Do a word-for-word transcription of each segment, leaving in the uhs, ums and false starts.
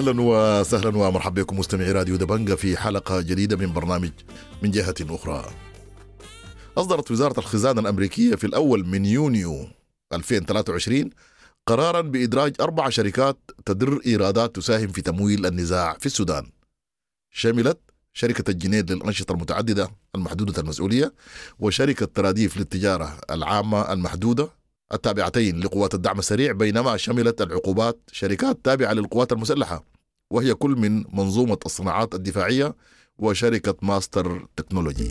أهلا وسهلا ومرحبا بكم مستمعي راديو دبنجة في حلقة جديدة من برنامج من جهة أخرى. أصدرت وزارة الخزانة الأمريكية في الأول من يونيو ألفين وثلاثة وعشرين قرارا بإدراج أربع شركات تدر إيرادات تساهم في تمويل النزاع في السودان. شملت شركة الجنيد للأنشطة المتعددة المحدودة المسؤولية، وشركة تراديف للتجارة العامة المحدودة التابعتين لقوات الدعم السريع، بينما شملت العقوبات شركات تابعة للقوات المسلحة وهي كل من منظومة الصناعات الدفاعية وشركة ماستر تكنولوجي.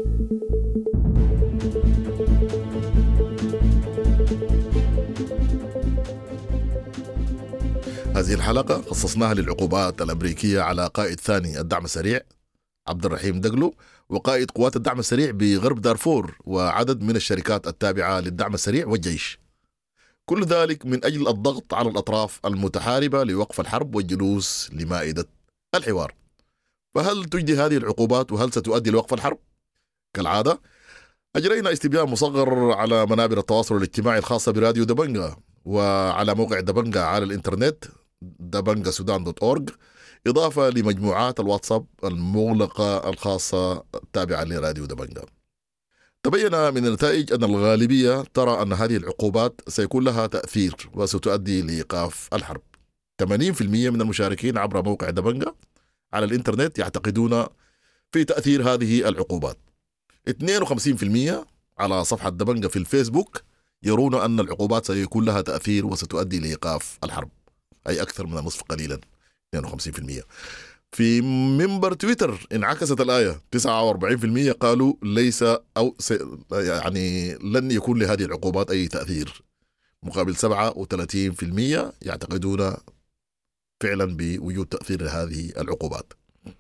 هذه الحلقة خصصناها للعقوبات الأمريكية على قائد ثاني الدعم السريع عبد الرحيم دقلو، وقائد قوات الدعم السريع بغرب دارفور، وعدد من الشركات التابعة للدعم السريع والجيش. كل ذلك من أجل الضغط على الأطراف المتحاربة لوقف الحرب والجلوس لمائدة الحوار. فهل تجدي هذه العقوبات وهل ستؤدي لوقف الحرب؟ كالعادة أجرينا استبيان مصغر على منابر التواصل الاجتماعي الخاصة براديو دبنجة وعلى موقع دبنجة على الإنترنت دبنجة سودان دوت أورج، إضافة لمجموعات الواتساب المغلقة الخاصة التابعة لراديو دبنجة. تبين من النتائج أن الغالبية ترى أن هذه العقوبات سيكون لها تأثير وستؤدي لإيقاف الحرب. ثمانين بالمئة من المشاركين عبر موقع دبنجة على الإنترنت يعتقدون في تأثير هذه العقوبات. اثنين وخمسين بالمئة على صفحة دبنجة في الفيسبوك يرون أن العقوبات سيكون لها تأثير وستؤدي لإيقاف الحرب، أي أكثر من النصف قليلا اثنين وخمسين بالمئة. في منبر تويتر انعكست الآية، تسعة وأربعين بالمئة قالوا ليس أو يعني لن يكون لهذه العقوبات أي تأثير، مقابل سبعة وثلاثين بالمئة يعتقدون فعلا بوجود تأثير لهذه العقوبات.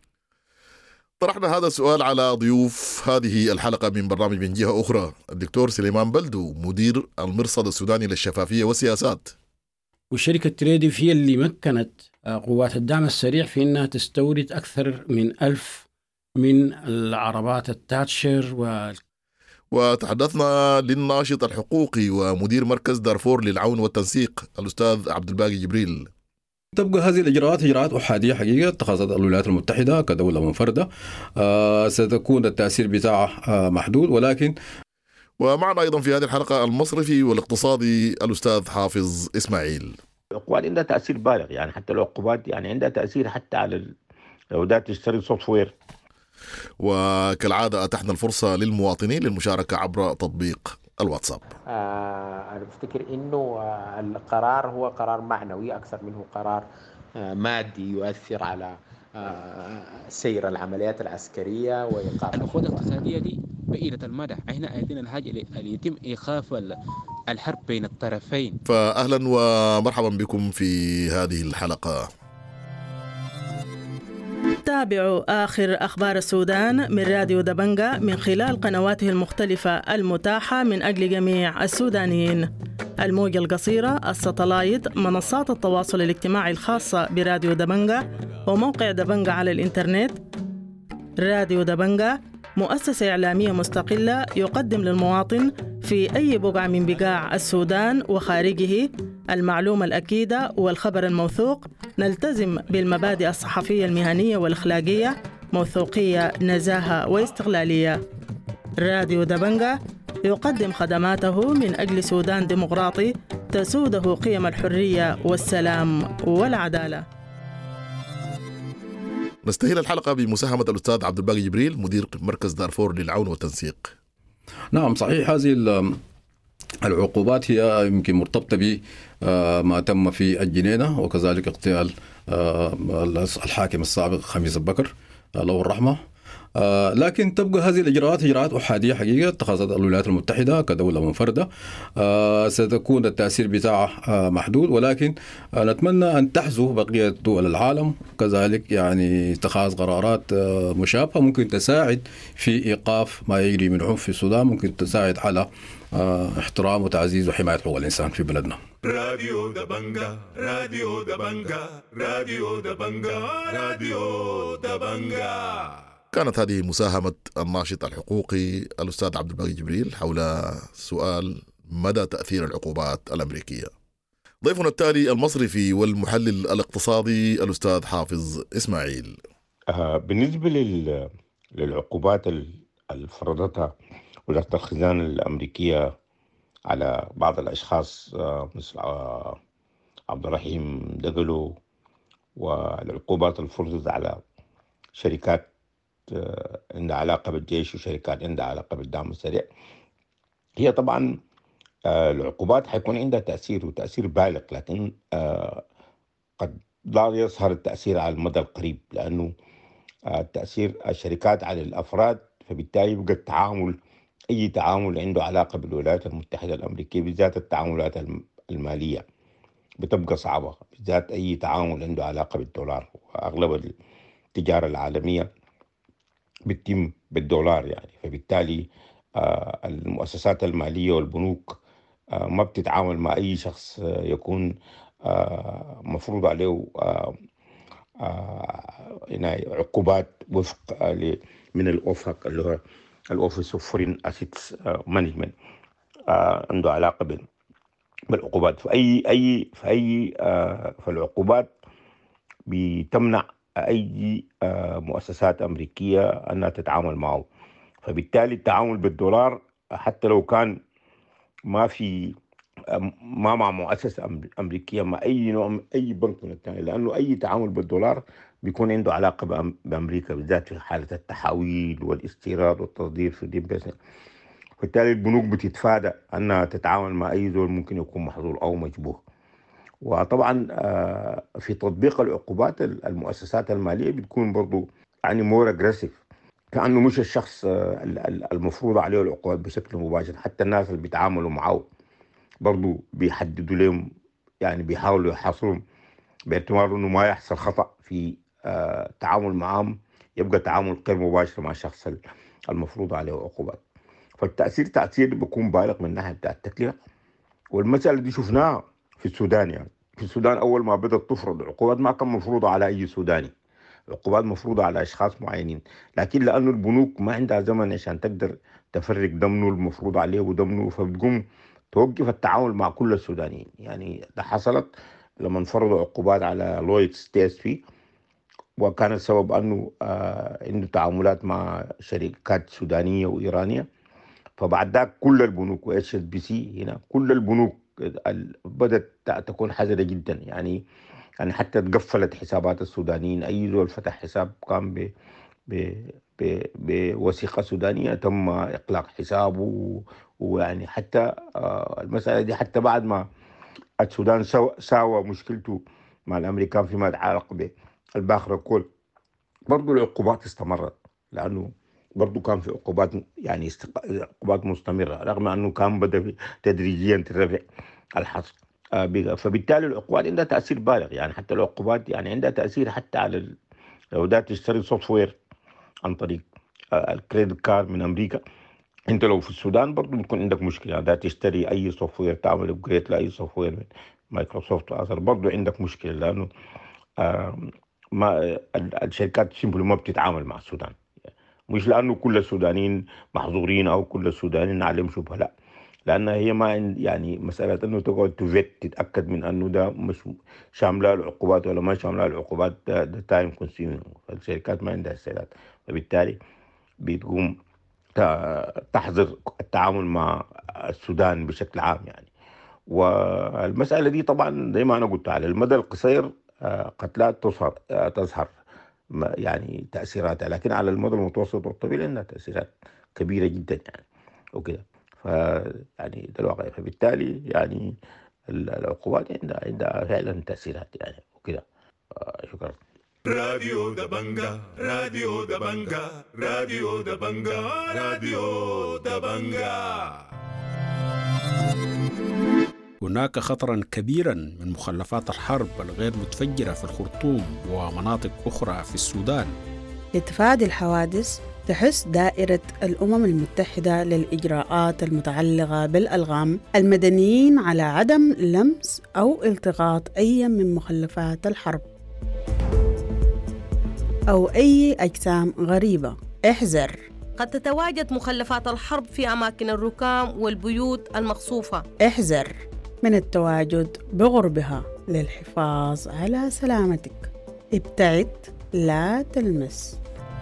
طرحنا هذا السؤال على ضيوف هذه الحلقة من برنامج من جهة أخرى، الدكتور سليمان بلدو مدير المرصد السوداني للشفافية والسياسات. والشركة تراديف هي اللي مكنت قوات الدعم السريع في أنها تستورد أكثر من ألف من العربات التاتشر و... وتحدثنا للناشط الحقوقي ومدير مركز دارفور للعون والتنسيق الأستاذ عبد الباقي جبريل. تبقى هذه الإجراءات إجراءات أحادية حقيقة اتخذت الولايات المتحدة كدولة منفردة. آه ستكون التأثير بتاعه آه محدود، ولكن ومعنا أيضا في هذه الحلقة المصرفي والاقتصادي الأستاذ حافظ إسماعيل. العقوبات عندها تأثير بالغ، يعني حتى العقوبات يعني عندها تأثير حتى على لو ده تشتري سوفت وير. وكالعادة أتحنا الفرصة للمواطنين للمشاركة عبر تطبيق الواتساب. آه أنا بفتكر إنه آه القرار هو قرار معنوي أكثر منه قرار آه مادي يؤثر على آه سير العمليات العسكرية وإيقاف الأخوة الاقتصادية دي بعيدة المدى. احنا عايزين الحاجة اللي يتم إيقاف الحرب بين الطرفين. فأهلا ومرحبا بكم في هذه الحلقة. تابعوا آخر أخبار السودان من راديو دبنجة من خلال قنواته المختلفة المتاحة من أجل جميع السودانيين: الموجة القصيرة، الساتلايت، منصات التواصل الاجتماعي الخاصة براديو دبنجة، وموقع دبنجة على الإنترنت. راديو دبنجة مؤسسة إعلامية مستقلة يقدم للمواطن في أي بقعة من بقاع السودان وخارجه المعلومة الأكيدة والخبر الموثوق. نلتزم بالمبادئ الصحفية المهنية والأخلاقية: موثوقية، نزاهة، واستقلالية. راديو دبنجة يقدم خدماته من أجل سودان ديمقراطي تسوده قيم الحرية والسلام والعدالة. نستهل الحلقة بمساهمة الأستاذ عبد الباقي جبريل مدير مركز دارفور للعون والتنسيق. نعم صحيح، هذه العقوبات هي يمكن مرتبطة بما تم في الجنينة وكذلك اغتيال الحاكم السابق خميس البكر له الرحمة. آه لكن تبقى هذه الإجراءات إجراءات أحادية حقيقة اتخذت الولايات المتحدة كدولة منفردة. آه ستكون التأثير بتاعه آه محدود، ولكن آه نتمنى أن تحذو بقية دول العالم كذلك، يعني اتخاذ قرارات آه مشابهة ممكن تساعد في إيقاف ما يجري من عنف في السودان، ممكن تساعد على آه احترام وتعزيز وحماية حقوق الإنسان في بلدنا. راديو دبنجة راديو دبنجة راديو دبنجة راديو دبنجة. كانت هذه مساهمة الناشط الحقوقي الأستاذ عبد الباقي جبريل حول سؤال مدى تأثير العقوبات الأمريكية. ضيفنا التالي المصرفي والمحلل الاقتصادي الأستاذ حافظ إسماعيل. آه بالنسبة لل... للعقوبات اللي فرضتها وزارة الخزانة الأمريكية على بعض الأشخاص آه مثل آه عبد الرحيم دقلو، والعقوبات اللي فرضت على شركات آه عندها علاقة بالجيش وشركات عندها علاقة بالدعم السريع، هي طبعا آه العقوبات حيكون عندها تأثير وتأثير بالغ، لكن آه قد لا يظهر التأثير على المدى القريب، لأنه آه تأثير الشركات على الأفراد، فبالتالي يبقى التعامل أي تعامل عنده علاقة بالولايات المتحدة الأمريكية بالذات التعاملات المالية بتبقى صعبة، بالذات أي تعامل عنده علاقة بالدولار، وأغلب التجارة العالمية بتتم بالدولار يعني. فبالتالي آه المؤسسات المالية والبنوك آه ما بتتعامل مع أي شخص آه يكون آه مفروض عليه آه آه عقوبات وفق آه من الأوفاك اللي هو الأوفيس اوف فورين اسيتس مانجمنت، عنده علاقة بالعقوبات. في أي أي في أي آه فالعقوبات بتمنع أي آه مؤسسات أمريكية أنها تتعامل معه، فبالتالي التعامل بالدولار حتى لو كان ما في ما مع مؤسسة أمريكية مع أي نوع أي بنك من الثاني، لأنه أي تعامل بالدولار بيكون عنده علاقة بأمريكا بالذات في حالة التحويل والاستيراد والتصدير في دي بس. بالتالي البنوك بتتفادى أنها تتعامل مع أي زول ممكن يكون محظور أو مشبوه. وطبعا في تطبيق العقوبات المؤسسات المالية بتكون برضو يعني مور أجريسيف، كأنه مش الشخص المفروض عليه العقوبات بشكل مباشر، حتى الناس اللي بيتعاملوا معه برضو بيحددوا لهم، يعني بيحاولوا يحاصرهم باعتبار انه ما يحصل خطأ في آه تعامل معهم، يبقى تعامل غير مباشر مع الشخص المفروض عليه عقوبات. فالتأثير تأثير بيكون بالغ من ناحية بتاع التكلفة. والمسألة دي شفناها في السودان، يعني في السودان أول ما بدأت تفرض عقوبات ما كان مفروضة على أي سوداني، عقوبات مفروضة على أشخاص معينين، لكن لأنه البنوك ما عندها زمن عشان تقدر تفرق ضمنه المفروض عليه وضمنه، فبتقوم توقف التعامل مع كل السودانيين. يعني ده حصلت لما فرضوا عقوبات على لويدز تي اس في، وكان السبب أنه آه عنده تعاملات مع شركات سودانية وإيرانية. فبعد ذلك كل البنوك و اتش اس بي سي هنا كل البنوك بدأت تكون حذرة جدا، يعني يعني حتى تقفلت حسابات السودانيين. أي زول فتح حساب كان ب ب ب بوثيقة سودانية تم إغلاق حسابه. ويعني حتى آه المسألة دي حتى بعد ما السودان ساوى مشكلته مع الأمريكان فيما يتعلق بالباخرة كول، برضو العقوبات استمرت، لأنه برضو كان في عقوبات يعني استق... عقوبات مستمرة، رغم أنه كان بدأ تدريجيا ترفع الحظر. آه فبالتالي العقوبات عندها تأثير بالغ، يعني حتى العقوبات يعني عندها تأثير حتى على ال... لو ده تشتري سوفت وير عن طريق آه الكريدت كارد من أمريكا، انت لو في السودان برضو بتكون عندك مشكله، ده تشتري اي سوفت وير تعمل ابجريد لاي سوفت وير من مايكروسوفت واثر برضو عندك مشكله، لانه آه ما الشركات سيمبل ما بتتعامل مع السودان، مش لانه كل السودانيين محظورين او كل السودانيين عليهم شبهه، لا، لان هي ما يعني مساله انه تقعد تفت تتاكد من انه ده مش شامله العقوبات ولا ما شامله العقوبات، ده, ده تايم كونسيومينج، فالشركات ما عندها استعداد، فبالتالي بتقوم تحظر التعامل مع السودان بشكل عام يعني. والمسألة دي طبعا زي ما أنا قلت على المدى القصير قد لا تظهر تظهر يعني تأثيراتها، لكن على المدى المتوسط والطويل إنها تأثيرات كبيرة جدا يعني وكده. ف يعني ده الواقع، فبالتالي يعني العقوبات عندها عندها فعلا تأثيرات يعني وكده. شكرا. راديو دبنجا راديو دبنجا راديو دبنجا راديو دبنجا. هناك خطرا كبيرا من مخلفات الحرب الغير متفجرة في الخرطوم ومناطق أخرى في السودان. لتفادي الحوادث تحث دائرة الأمم المتحدة للإجراءات المتعلقة بالألغام المدنيين على عدم لمس أو التقاط أي من مخلفات الحرب أو أي أجسام غريبة. احذر، قد تتواجد مخلفات الحرب في أماكن الركام والبيوت المقصوفة. احذر، من التواجد بغربها للحفاظ على سلامتك. ابتعد لا تلمس.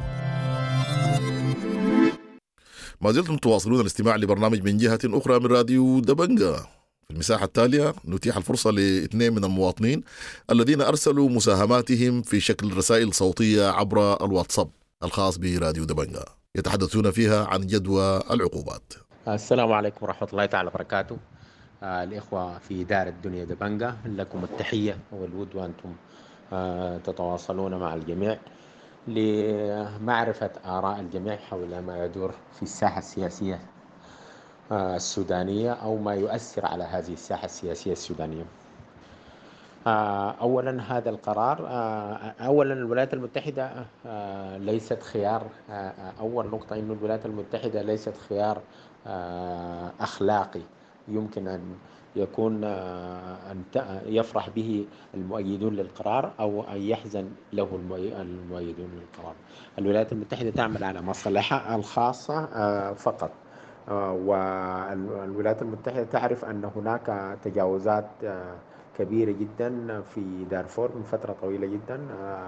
ما زلتم تواصلون الاستماع لبرنامج من جهة أخرى من راديو دبنجة. في المساحة التالية نتيح الفرصة لاثنين من المواطنين الذين أرسلوا مساهماتهم في شكل رسائل صوتية عبر الواتساب الخاص براديو دبنجة، يتحدثون فيها عن جدوى العقوبات. السلام عليكم ورحمة الله تعالى وبركاته. آه الإخوة في دار الدنيا دبنجة، لكم التحية والود وأنتم آه تتواصلون مع الجميع لمعرفة آراء الجميع حول ما يدور في الساحة السياسية آه السودانية أو ما يؤثر على هذه الساحة السياسية السودانية. آه أولا هذا القرار، آه أولا الولايات المتحدة آه ليست خيار، آه أول نقطة إنه الولايات المتحدة ليست خيار آه أخلاقي يمكن أن يكون أن يفرح به المؤيدون للقرار أو أن يحزن له المؤيدون للقرار. الولايات المتحدة تعمل على مصالحها الخاصة فقط، والولايات المتحدة تعرف أن هناك تجاوزات كبيرة جدا في دارفور من فترة طويلة جدا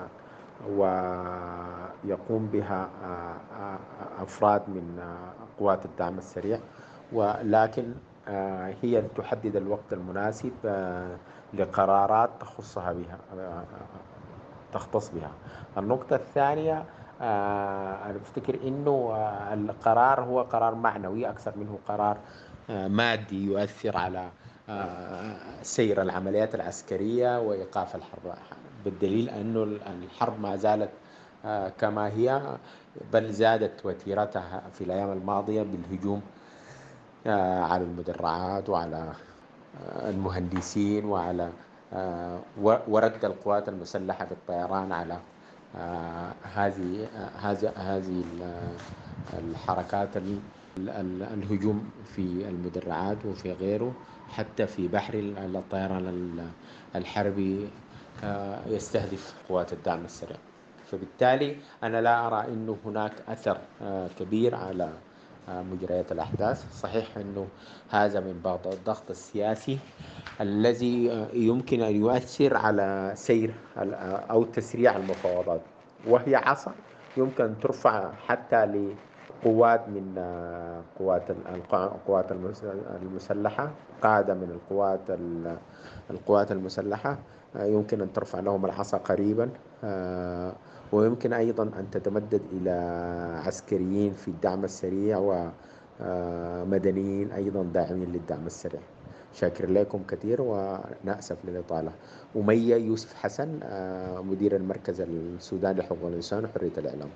ويقوم بها أفراد من قوات الدعم السريع، ولكن هي تحدد الوقت المناسب لقرارات تخصها بها تختص بها. النقطة الثانية، أنا أفتكر إنه القرار هو قرار معنوي أكثر منه قرار مادي يؤثر على سير العمليات العسكرية وإيقاف الحرب، بالدليل أنه الحرب ما زالت كما هي، بل زادت وتيرتها في الأيام الماضية بالهجوم على المدرعات وعلى المهندسين وعلى ورد القوات المسلحة بالطيران على هذه هذه هذه الحركات الهجوم في المدرعات وفي غيره، حتى في بحر الطيران الحربي يستهدف قوات الدعم السريع. فبالتالي أنا لا أرى أنه هناك أثر كبير على مجريات الأحداث. صحيح أنه هذا من بعض الضغط السياسي الذي يمكن أن يؤثر على سير أو تسريع المفاوضات، وهي عصا يمكن أن ترفع حتى لقوات من قوات القوات المسلحة، قادة من القوات القوات المسلحة يمكن أن ترفع لهم العصا قريبا، ويمكن أيضا أن تتمدد إلى عسكريين في الدعم السريع ومدنيين أيضا داعمين للدعم السريع. شاكر لكم كثير ونأسف للإطالة. أمية يوسف حسن، مدير المركز السوداني لحقوق الإنسان وحرية الإعلام.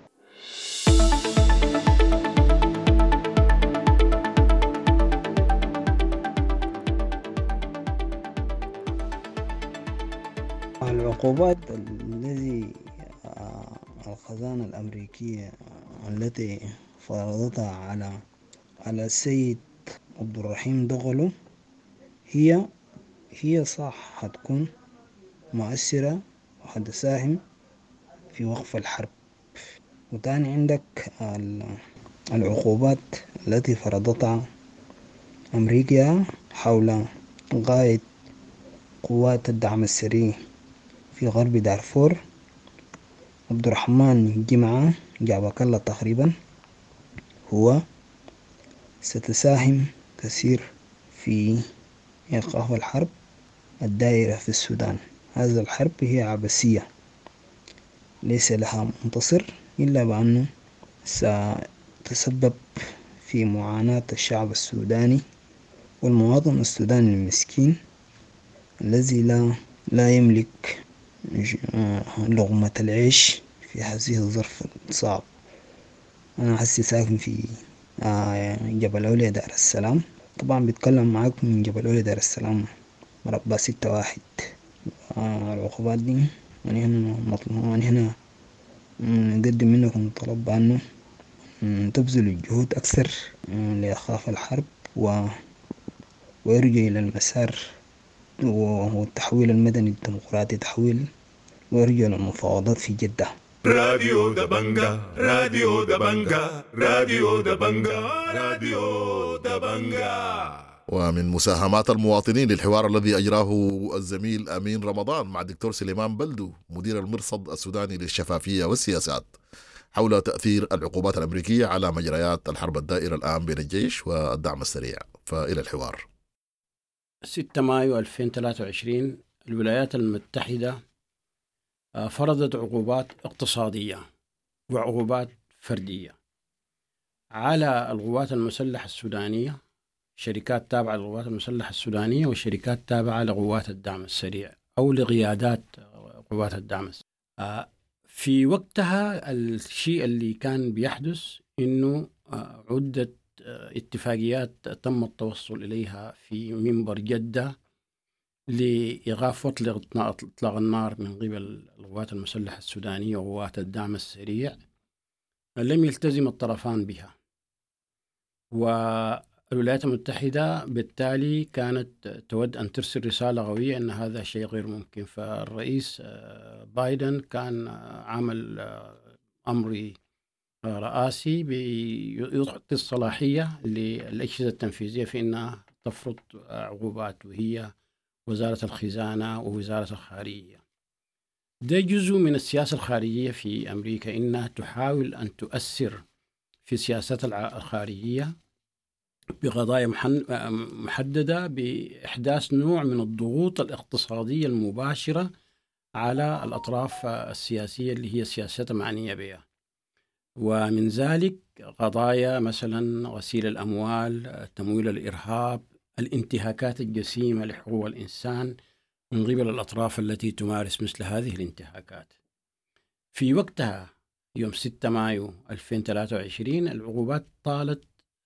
العقوبات الذي الخزانة الأمريكية التي فرضتها على على السيد عبد الرحيم دغلو هي هي صح حتكون مؤثرة وحتساهم في وقف الحرب. وتاني عندك العقوبات التي فرضتها أمريكا حول قائد قوات الدعم السري في غرب دارفور عبد الرحمن جمعة جابك الله تقريبا، هو ستساهم كثير في إيقاف الحرب الدائرة في السودان. هذا الحرب هي عبثية ليس لها منتصر، إلا بأنه ستتسبب في معاناة الشعب السوداني والمواطن السوداني المسكين الذي لا لا يملك لقمة العيش في هذه الظرف الصعب. أنا حسي ساكن في جبل عليا دار السلام، طبعا بيتكلم معاكم من جبل عليا دار السلام مربع ستة واحد. العقوبات دي يعني هنا مطلوب، يعني هنا نقدم منكم طلب بأنه تبذلوا الجهود أكثر لإيقاف الحرب و... ويرجع إلى المسار والتحويل المدني الديمقراطي، تحويل ويرجع للمفاوضات في جدة. راديو دبنجا راديو دبنجا راديو دبنجا راديو دبنجا. ومن مساهمات المواطنين للحوار الذي أجراه الزميل أمين رمضان مع الدكتور سليمان بلدو مدير المرصد السوداني للشفافية والسياسات حول تأثير العقوبات الأمريكية على مجريات الحرب الدائرة الآن بين الجيش والدعم السريع. فإلى الحوار. ستة مايو ألفين وثلاثة وعشرين الولايات المتحدة فرضت عقوبات اقتصادية وعقوبات فردية على القوات المسلحة السودانية، شركات تابعة للقوات المسلحة السودانية وشركات تابعة لقوات الدعم السريع أو لقيادات قوات الدعم السريع. في وقتها الشيء اللي كان بيحدث إنه عدة اتفاقيات تم التوصل إليها في منبر جدة لإيقاف إطلاق النار من قبل القوات المسلحة السودانية وقوات الدعم السريع لم يلتزم الطرفان بها، والولايات المتحدة بالتالي كانت تود أن ترسل رسالة قوية أن هذا شيء غير ممكن. فالرئيس بايدن كان عمل أمر رئاسي بيعطي الصلاحية للأجهزة التنفيذية في أنها تفرض عقوبات، وهي وزارة الخزانة ووزارة الخارجية. ده جزء من السياسة الخارجية في أمريكا، إنها تحاول أن تؤثر في سياستها الخارجية بقضايا محددة بإحداث نوع من الضغوط الاقتصادية المباشرة على الأطراف السياسية اللي هي سياستها معنية بها، ومن ذلك قضايا مثلا غسيل الأموال، تمويل الإرهاب، الانتهاكات الجسيمة لحقوق الإنسان من قبل الأطراف التي تمارس مثل هذه الانتهاكات. في وقتها يوم ستة مايو ألفين وثلاثة وعشرين العقوبات طالت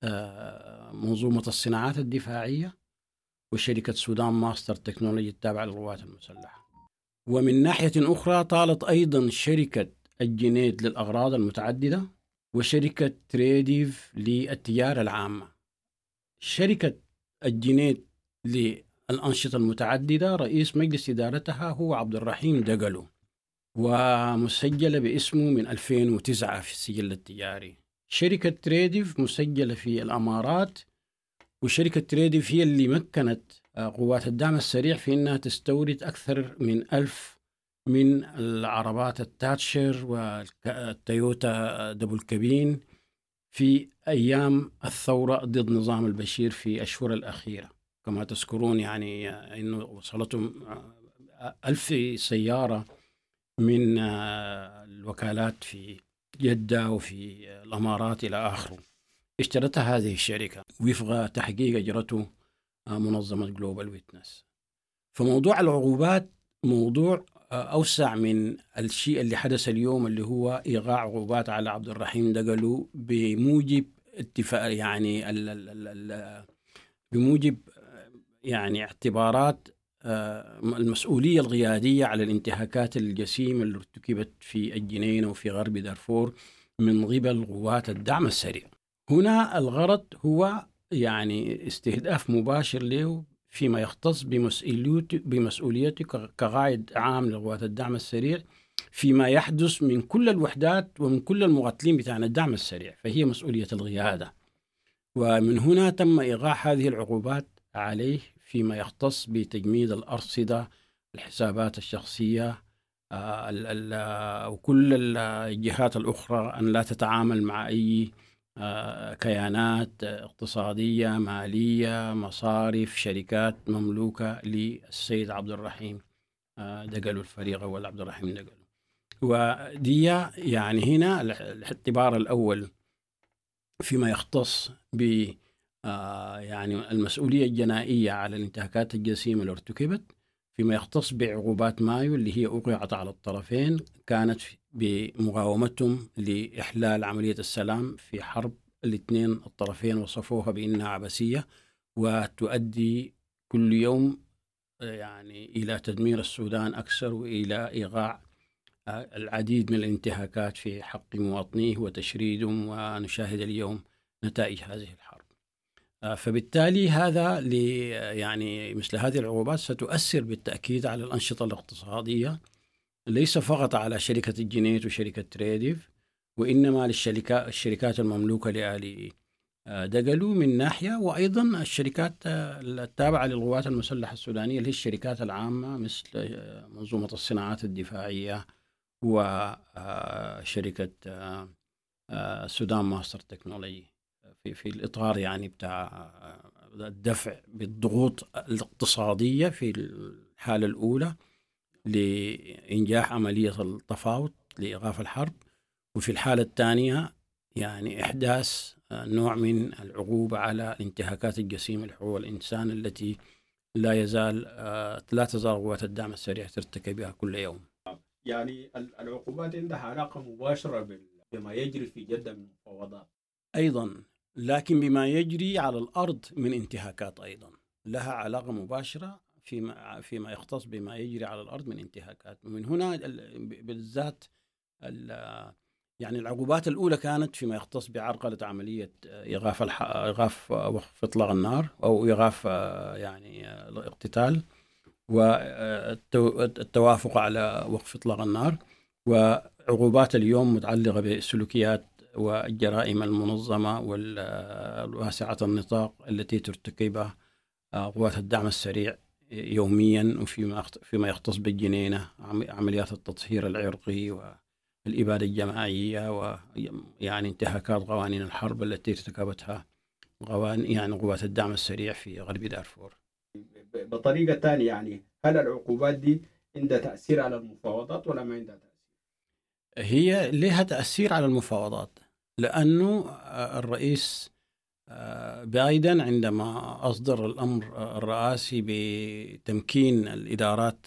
منظومة الصناعات الدفاعية وشركة سودان ماستر تكنولوجي التابعة للقوات المسلحة، ومن ناحية أخرى طالت أيضا شركة الجنيد للأغراض المتعددة وشركة تريديف للتجارة العامة. شركة الجنيد للأنشطة المتعددة رئيس مجلس إدارتها هو عبد الرحيم دقلو، ومسجلة باسمه من ألفين وتسعة في السجل التجاري. شركة تريديف مسجلة في الأمارات، وشركة تريديف هي اللي مكنت قوات الدعم السريع في أنها تستورد أكثر من ألف من العربات التاتشر والتويوتا دبل كابين في أيام الثورة ضد نظام البشير في أشهر الأخيرة. كما تذكرون يعني أنه وصلتهم ألف سيارة من الوكالات في جدة وفي الأمارات إلى آخره اشترتها هذه الشركة وفق تحقيق أجرته منظمة جلوبال ويتنس. فموضوع العقوبات موضوع أوسع من الشيء اللي حدث اليوم، اللي هو إيقاع عقوبات على عبد الرحيم دقلو بموجب اتفاق يعني ال ال ال بموجب يعني اعتبارات المسؤولية القيادية على الانتهاكات الجسيمة اللي ارتكبت في الجنينة وفي غرب دارفور من قبل قوات الدعم السريع. هنا الغرض هو يعني استهداف مباشر له فيما يختص بمسؤوليته بمسؤوليته كقائد عام لقوات الدعم السريع فيما يحدث من كل الوحدات ومن كل المقاتلين بتاعنا الدعم السريع، فهي مسؤولية القيادة. ومن هنا تم إيقاع هذه العقوبات عليه فيما يختص بتجميد الأرصدة، الحسابات الشخصية، وكل الجهات الأخرى أن لا تتعامل مع أي كيانات اقتصادية مالية مصارف شركات مملوكة للسيد عبد الرحيم دقلو، الفريق أول عبد الرحيم دقلو. ودي يعني هنا الاعتبار الأول فيما يختص ب يعني المسؤولية الجنائية على الانتهاكات الجسيمة اللي ارتكبت. فيما يختص بعقوبات مايو اللي هي أوقعت على الطرفين كانت بمقاومتهم لإحلال عملية السلام في حرب الاثنين الطرفين وصفوها بأنها عبثية وتؤدي كل يوم يعني إلى تدمير السودان أكثر وإلى إيقاع العديد من الانتهاكات في حق مواطنيه وتشريدهم، ونشاهد اليوم نتائج هذه الحرب. فبالتالي هذا يعني مثل هذه العقوبات ستؤثر بالتأكيد على الأنشطة الاقتصادية، ليس فقط على شركة الجنيت وشركة تريديف، وإنما للشركات الشركات المملوكة لآل دقلو من ناحية، وأيضا الشركات التابعة للقوات المسلحة السودانية اللي هي الشركات العامة مثل منظومة الصناعات الدفاعية وشركة السودان ماستر تكنولوجي في في الإطار يعني بتاع الدفع بالضغوط الاقتصادية في الحالة الأولى لإنجاح عملية التفاوض لإيقاف الحرب، وفي الحالة الثانية يعني إحداث نوع من العقوبة على الانتهاكات الجسيمة لحقوق الإنسان التي لا يزال لا تزال قوات الدعم السريع ترتكبها كل يوم. يعني العقوبات عندها علاقة مباشرة بما يجري في جدة من مفاوضات أيضا، لكن بما يجري على الأرض من انتهاكات أيضا لها علاقة مباشرة فيما فيما يختص بما يجري على الأرض من انتهاكات. ومن هنا بالذات يعني العقوبات الأولى كانت فيما يختص بعرقلة عملية إيقاف الح... إيقاف وقف إطلاق النار أو إيقاف يعني الاقتتال والتوافق على وقف إطلاق النار، وعقوبات اليوم متعلقة بالسلوكيات والجرائم المنظمة والواسعة النطاق التي ترتكبها قوات الدعم السريع يوميا، وفيما فيما يختص بالجنينة عمليات التطهير العرقي والإبادة الجماعية ويعني انتهاكات قوانين الحرب التي ارتكبتها قوانين يعني قوات الدعم السريع في غرب دارفور. بطريقة ثانية يعني هل العقوبات دي عندها تأثير على المفاوضات ولا ما عندها تأثير؟ هي لها تأثير على المفاوضات، لأنه الرئيس بايدن عندما أصدر الأمر الرئاسي بتمكين الإدارات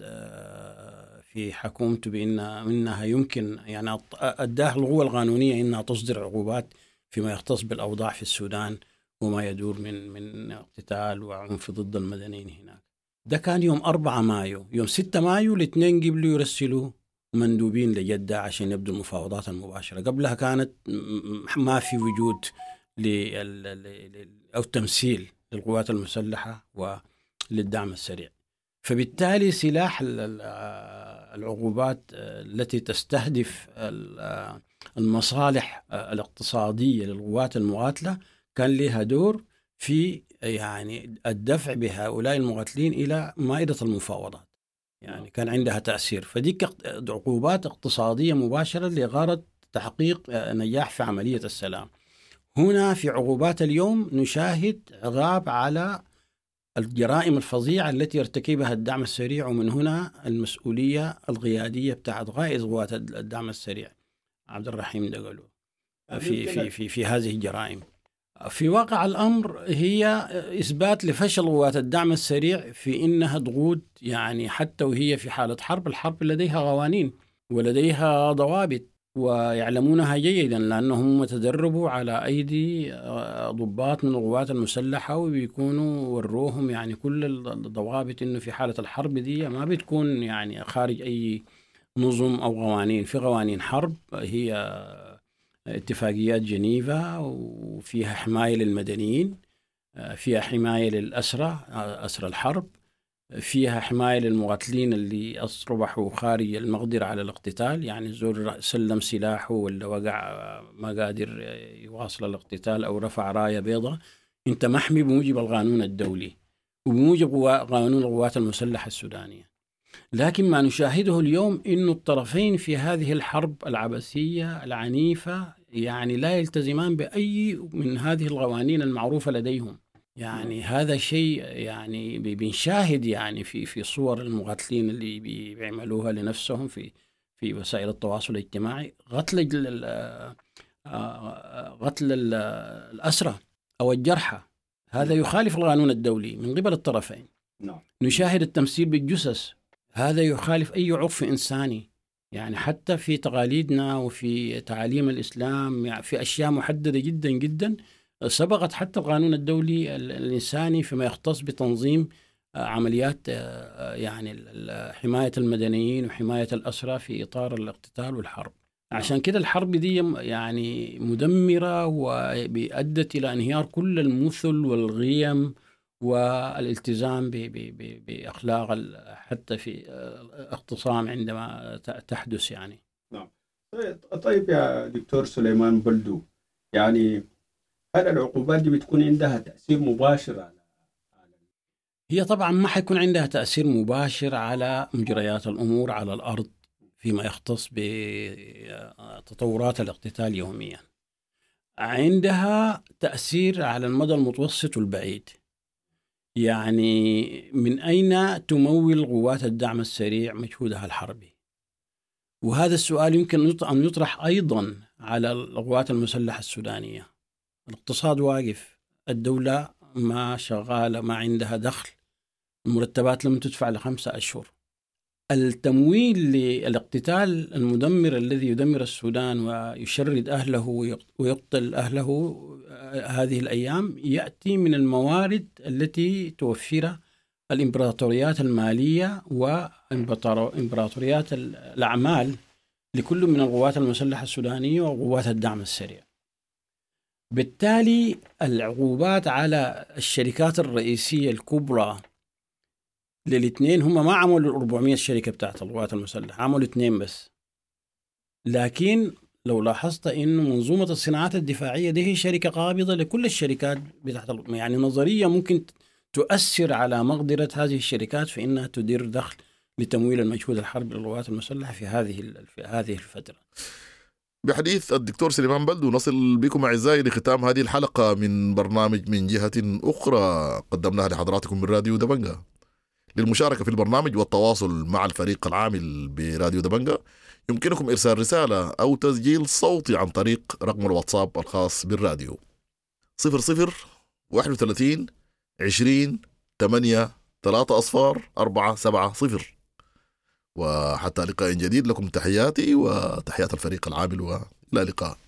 في حكومته بأن منها يمكن يعني أداه القوة القانونية أنها تصدر عقوبات فيما يختص بالأوضاع في السودان وما يدور من من اقتتال وعنف ضد المدنيين هناك. ده كان يوم أربعة مايو. يوم ستة مايو الاثنين قبلوا يرسلوا مندوبين لجدة عشان يبدو المفاوضات المباشرة. قبلها كانت ما في وجود لل أو تمثيل للقوات المسلحة وللدعم السريع. فبالتالي سلاح العقوبات التي تستهدف المصالح الاقتصادية للقوات المقاتلة كان لها دور في يعني الدفع بهؤلاء المقاتلين إلى مائدة المفاوضات، يعني كان عندها تأثير. فديك عقوبات اقتصادية مباشرة لغرض تحقيق نجاح في عملية السلام. هنا في عقوبات اليوم نشاهد عقاب على الجرائم الفظيعة التي يرتكبها الدعم السريع، ومن هنا المسؤولية القيادية بتاعت قائد قوات الدعم السريع عبد الرحيم دقلو في في في في هذه الجرائم. في واقع الأمر هي إثبات لفشل قوات الدعم السريع في إنها تقود يعني حتى وهي في حالة حرب. الحرب لديها قوانين ولديها ضوابط ويعلمونها جيدا، لأنهم تدربوا على أيدي ضباط من القوات المسلحة وبيكونوا وروهم يعني كل الضوابط إنه في حالة الحرب دي ما بتكون يعني خارج أي نظم أو قوانين. في قوانين حرب هي اتفاقيات جنيفا وفيها حماية للمدنيين، فيها حماية للأسرى أسرى الحرب، فيها حماية للمقاتلين اللي أصبحوا خارج المقدرة على الاقتتال، يعني زور سلم سلاحه ولا وقع ما قادر يواصل الاقتتال أو رفع راية بيضاء، أنت محمي بموجب القانون الدولي وبموجب قانون القوات المسلحة السودانية. لكن ما نشاهده اليوم إنه الطرفين في هذه الحرب العبثية العنيفة يعني لا يلتزمان بأي من هذه القوانين المعروفة لديهم. يعني هذا شيء يعني بنشاهد يعني في في صور المقاتلين اللي بيعملوها لنفسهم في في وسائل التواصل الاجتماعي، قتل قتل الأسرى أو الجرحى. هذا يخالف القانون الدولي من قبل الطرفين. نشاهد التمثيل بالجثث، هذا يخالف أي عرف إنساني. يعني حتى في تقاليدنا وفي تعاليم الإسلام يعني في أشياء محددة جدا جدا سبقت حتى القانون الدولي الإنساني فيما يختص بتنظيم عمليات يعني حماية المدنيين وحماية الأسرى في إطار الاقتتال والحرب. عشان كده الحرب دي يعني مدمرة وبأدت إلى انهيار كل المثل والقيم والالتزام بأخلاق حتى في اختصام عندما تحدث يعني. نعم. طيب يا دكتور سليمان بلدو، يعني هل العقوبات دي بتكون عندها تأثير مباشر على هي طبعا ما حيكون عندها تأثير مباشر على مجريات الأمور على الأرض فيما يختص بتطورات الاقتتال يوميا. عندها تأثير على المدى المتوسط والبعيد. يعني من أين تمول قوات الدعم السريع مجهودها الحربي؟ وهذا السؤال يمكن أن يطرح أيضا على القوات المسلحة السودانية. الاقتصاد واقف، الدولة ما شغالة، ما عندها دخل، المرتبات لم تدفع لخمسة أشهر. التمويل للاقتتال المدمر الذي يدمر السودان ويشرد أهله ويقتل أهله هذه الأيام يأتي من الموارد التي توفرها الإمبراطوريات المالية وإمبراطوريات الأعمال لكل من القوات المسلحة السودانية وقوات الدعم السريع. بالتالي العقوبات على الشركات الرئيسية الكبرى للاثنين، هم ما عملوا أربعمائة شركة بتاعت القوات المسلحة، عملوا اثنين بس. لكن لو لاحظت إنه منظومة الصناعات الدفاعية دي هي شركة قابضة لكل الشركات بتاعت، يعني نظرية ممكن تؤثر على مقدرة هذه الشركات في إنها تدير دخل لتمويل المجهود الحربي للقوات المسلحة في هذه في هذه الفترة. بحديث الدكتور سليمان بلدو نصل بكم أعزائي لختام هذه الحلقة من برنامج من جهة أخرى قدمناها لحضراتكم من راديو دبنجة. للمشاركة في البرنامج والتواصل مع الفريق العامل براديو دبنجة يمكنكم إرسال رسالة أو تسجيل صوتي عن طريق رقم الواتساب الخاص بالراديو صفر صفر واحد وثلاثين عشرين ثمانية ثلاثة أصفار أربعة سبعة صفر. وحتى لقاء جديد لكم تحياتي وتحيات الفريق العامل، وإلى اللقاء.